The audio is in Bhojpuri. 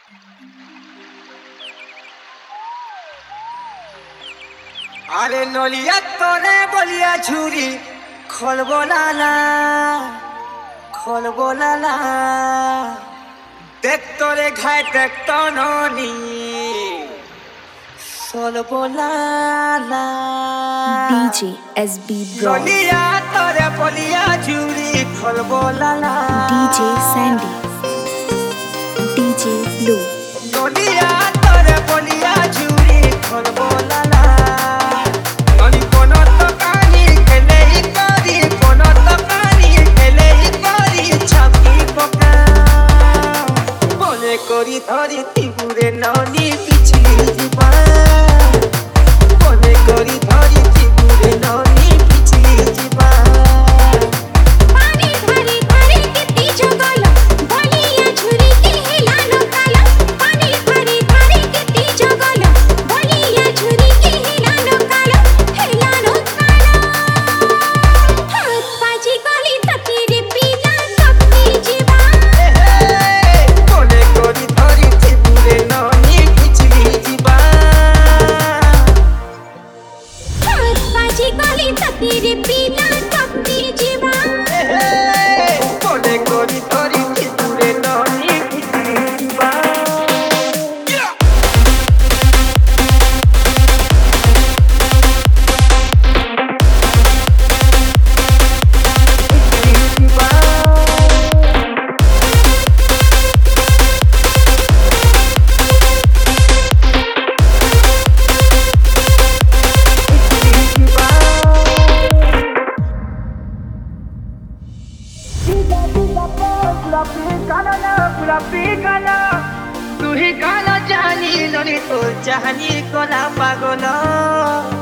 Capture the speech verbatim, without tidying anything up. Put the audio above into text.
আরে নলিয়া তোরে বলিয়া ঝুরি খলবো লালা খলবো লালা দেখ তোরে ঘায় দেখ তননি সলবো লালা D J S B Bros, Naliya তোরে বলিয়া ঝুরি খলবো লালা D J Sandy, D J Blue, Naliya তোরে বলিয়া ঝুরি খলবো লালা নলি কোন তো কানি খেলেই করি কোন তো কানি খেলেই করি ছাপি পকা মনে করি ধরি ত্রিপুরে ননি পিছলি ଯିବା মনে করি ধরি ত্রিপুরে ননি পিছলি ଯିବା पानी भरी भरी कितनी जगल बलिया झुरी के हिलानो काला पानी भरी भरी कितनी जगल बलिया झुरी के हिलानो काला हिलानो काला हाथ बाजी गली तकीरे पीला कपनी जीवा মনে করি ধরি ত্রিপুরে ননি পিছলি ଯିବା हाथ बाजी गली तकीरे पीला कपनी जीवा মনে করি ধরি ত্রিপুরে ননি পিছলি ଯିବା তুই কালো জানি লনি তো জানি কলা পাগল